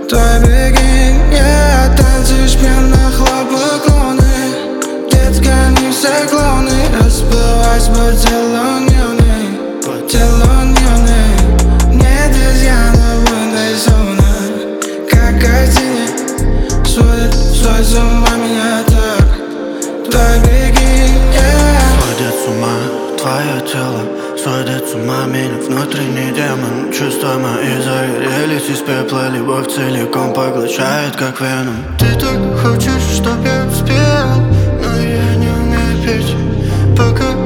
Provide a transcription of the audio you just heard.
Твой беги, танцуешь пьяных хлопок луны. Детка, не все клоуны. Расплылась по телу нюны, по телу нюны. Не друзья, но вындай зона. Как картине сводит с ума меня так. Твой беги, сводит с ума твое тело, сводит с ума меня внутренний демон. Чувства мои загорелись из пепла, любовь целиком поглощает, как веном. Ты так хочешь, чтоб я успел, но я не умею петь, пока